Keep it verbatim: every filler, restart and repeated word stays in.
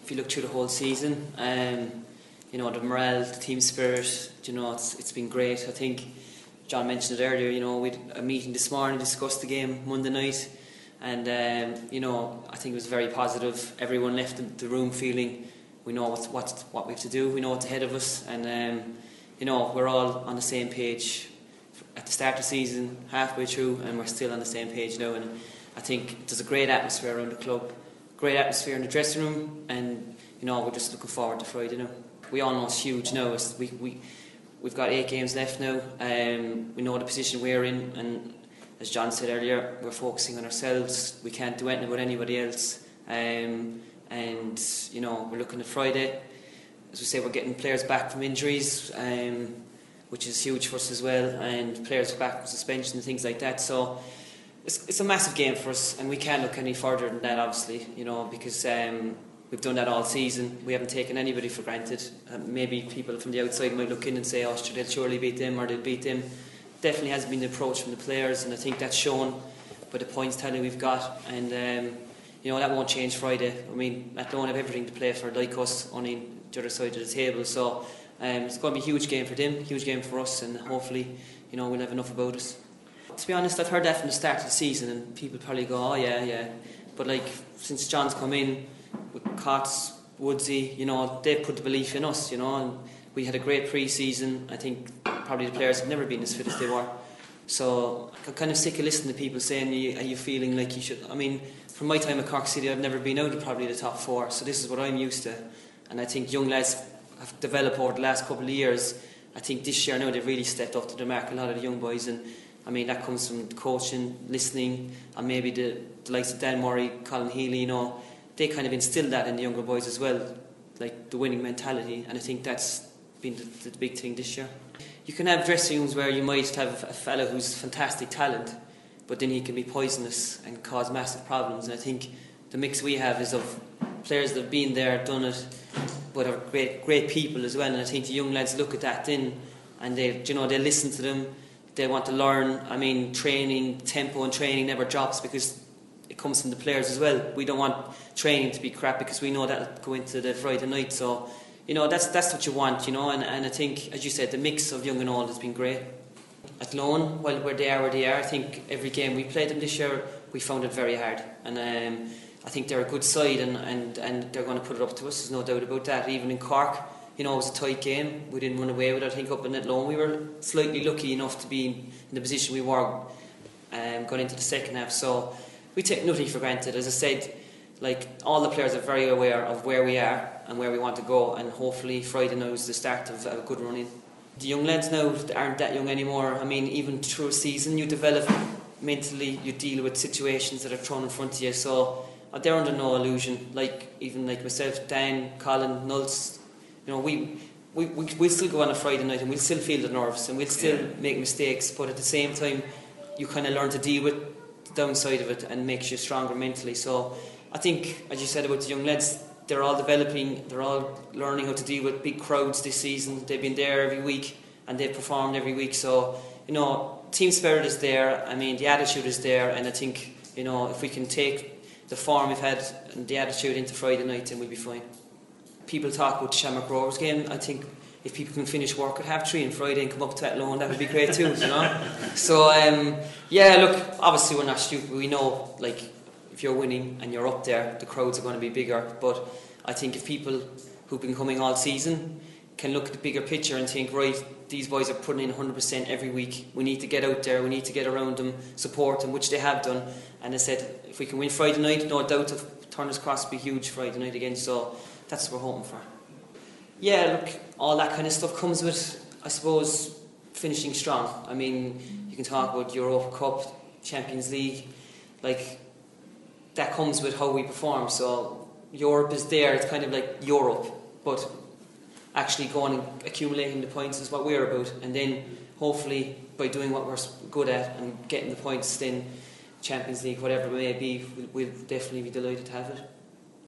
if you look through the whole season, um, you know, the morale, the team spirit, you know, it's it's been great. I think John mentioned it earlier. You know, we had a meeting this morning, discussed the game Monday night, and um, you know, I think it was very positive. Everyone left the, the room feeling we know what what what we have to do. We know what's ahead of us, and um, you know, we're all on the same page at the start of the season, halfway through, and we're still on the same page now. And I think there's a great atmosphere around the club, great atmosphere in the dressing room, and you know, we're just looking forward to Friday now. We all know it's huge now. It's, we, we, we've got eight games left now. Um, we know the position we're in, and as John said earlier, we're focusing on ourselves. We can't do anything with anybody else. Um, and, you know, we're looking at Friday. As we say, we're getting players back from injuries, um, which is huge for us as well, and players back from suspension and things like that. So it's, it's a massive game for us, and we can't look any further than that, obviously, you know, because Um, we've done that all season. We haven't taken anybody for granted. Um, maybe people from the outside might look in and say, oh, sure, they'll surely beat them or they'll beat them. Definitely hasn't been the approach from the players, and I think that's shown by the points tally we've got. And um, you know, that won't change Friday. I mean, Athlone have everything to play for, like us, only the other side of the table. So um, it's going to be a huge game for them, huge game for us, and hopefully, you know, we'll have enough about us. To be honest, I've heard that from the start of the season, and people probably go, oh yeah, yeah. But like, since John's come in, with Cots, Woodsy, you know, they've put the belief in us, you know, and we had a great pre-season. I think probably the players have never been as fit as they were. So I'm kind of sick of listening to people saying, are you, are you feeling like you should? I mean, from my time at Cork City, I've never been out of probably the top four, so this is what I'm used to. And I think young lads have developed over the last couple of years. I think this year now they've really stepped up to the mark, a lot of the young boys, and I mean, that comes from coaching, listening, and maybe the, the likes of Dan Murray, Colin Healy, you know, they kind of instilled that in the younger boys as well, like the winning mentality, and I think that's been the, the big thing this year. You can have dressing rooms where you might have a fella who's fantastic talent, but then he can be poisonous and cause massive problems, and I think the mix we have is of players that have been there, done it, but are great great people as well, and I think the young lads look at that then, and they, you know, they listen to them, they want to learn. I mean, training, tempo and training never drops because it comes from the players as well. We don't want training to be crap because we know that'll go into the Friday night. So, you know, that's that's what you want, you know. And, and I think, as you said, the mix of young and old has been great. Athlone, while where they are where they are, I think every game we played them this year, we found it very hard. And um, I think they're a good side, and, and, and they're going to put it up to us. There's no doubt about that. Even in Cork, you know, it was a tight game. We didn't run away with it. I think up in Athlone, we were slightly lucky enough to be in the position we were um, going into the second half. So we take nothing for granted. As I said, like, all the players are very aware of where we are and where we want to go, and hopefully Friday now is the start of a good run in. The young lads now aren't that young anymore. I mean, even through a season you develop mentally, you deal with situations that are thrown in front of you, so uh, they're under no illusion. Like, even like myself, Dan, Colin, Nulz, you know, we, we, we, we'll still go on a Friday night and we'll still feel the nerves and we'll still make mistakes, but at the same time you kind of learn to deal with the downside of it and makes you stronger mentally. So I think, as you said about the young lads, they're all developing, they're all learning how to deal with big crowds this season. They've been there every week and they've performed every week. So, you know, team spirit is there. I mean, the attitude is there, and I think, you know, if we can take the form we've had and the attitude into Friday night, then we'll be fine. People talk about the Shamrock Rovers game. I think if people can finish work at half three on Friday and come up to Athlone, that would be great too, you know. So, um, yeah, look, obviously we're not stupid. We know, like, if you're winning and you're up there, the crowds are going to be bigger. But I think if people who've been coming all season can look at the bigger picture and think, right, these boys are putting in one hundred percent every week. We need to get out there, we need to get around them, support them, which they have done. And I said, if we can win Friday night, no doubt of Turner's Cross will be huge Friday night again. So that's what we're hoping for. Yeah, look, all that kind of stuff comes with, I suppose, finishing strong. I mean, you can talk about Europa Cup, Champions League, like, that comes with how we perform. So Europe is there, it's kind of like Europe, but actually going and accumulating the points is what we're about, and then hopefully by doing what we're good at and getting the points, then Champions League, whatever it may be, we'll, we'll definitely be delighted to have it.